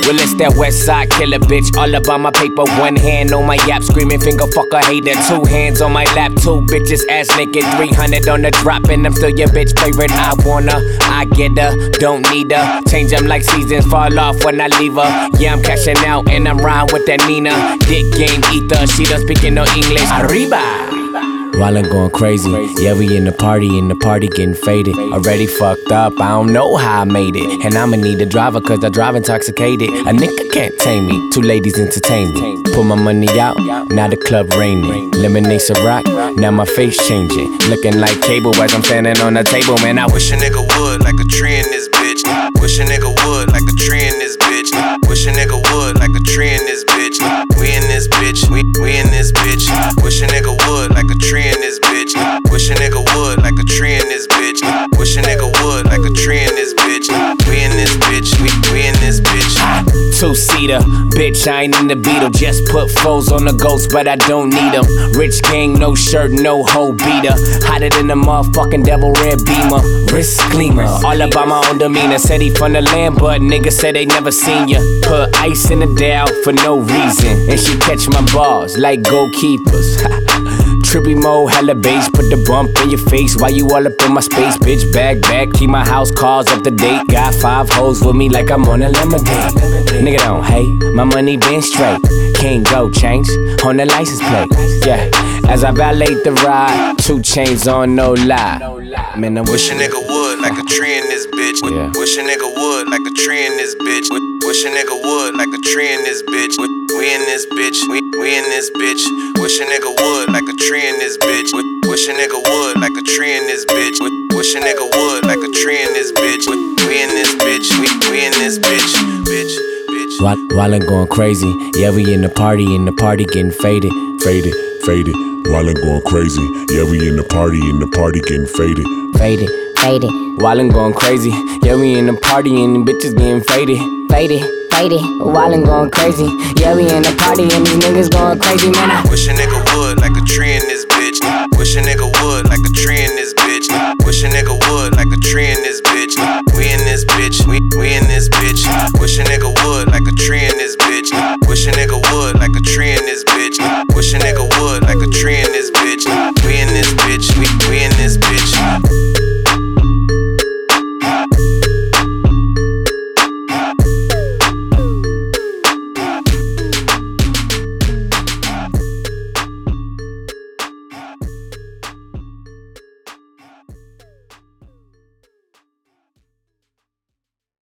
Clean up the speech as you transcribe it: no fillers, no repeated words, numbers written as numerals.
Well, it's that west side killer, bitch. All about my paper, one hand on my yap, screaming finger fucker hater. Two hands on my lap, two bitches ass naked. 300 on the drop, and I'm still your bitch favorite. I wanna, I get her, don't need her. Change them like seasons, fall off when I leave her. Yeah, I'm cashing out, and I'm riding with that Nina. Dick game ether, she done speaking no English. Arriba! While I'm going crazy, yeah, we in the party getting faded. Already fucked up, I don't know how I made it. And I'ma need a driver, cause I drive intoxicated. A nigga can't tame me, two ladies entertain me. Put my money out, now the club raining. Lemonade Ciroc, now my face changing. Looking like cable as I'm standing on the table, man, I wish a nigga would, like a tree in this bitch. Wish a nigga would, like a tree in this bitch. Wish a nigga would, like a tree in this bitch. We in this bitch, we in this bitch. Wish a nigga would, like a tree in this bitch. Wish a nigga would, like a tree in this bitch. Wish a nigga would, like a tree in this bitch. We in this bitch, we in this bitch. Two-seater, bitch, I ain't in the Beetle. Just put foes on the ghost, but I don't need them. Rich gang, no shirt, no hoe beater. Hotter than the motherfucking devil red beamer. Wrist gleamer, all about my own demeanor. Said he from the land, but niggas said they never seen ya. Put ice in the Dow for no reason, and she catch my balls like goalkeepers. Trippy mode, hella bass, put the bump in your face while you all up in my space, bitch. Back, keep my house calls up to date. Got 5 hoes with me like I'm on a lemonade. Nigga don't hate, my money been straight. Can't go change on the license plate. Yeah, as I valet the ride, 2 chains on, no lie. Man, I wish a nigga would, like a tree in this bitch. Yeah. Wish a nigga would, like a tree in this bitch. Wish a nigga would, like a tree in this bitch. We in this bitch, we in this bitch. Wish a nigga would, like a tree in this bitch. Wish a nigga would, like a tree in this bitch. Wish a nigga would, like a tree in this bitch. We in this bitch, we in this bitch, bitch. While I'm going crazy, yeah, we in the party getting faded. While I'm going crazy, yeah, we in the party getting faded. While I'm going crazy, yeah, we in the party and the bitches getting faded. While I'm going crazy, yeah, we in the party and these niggas going crazy, man. I wish a nigga would,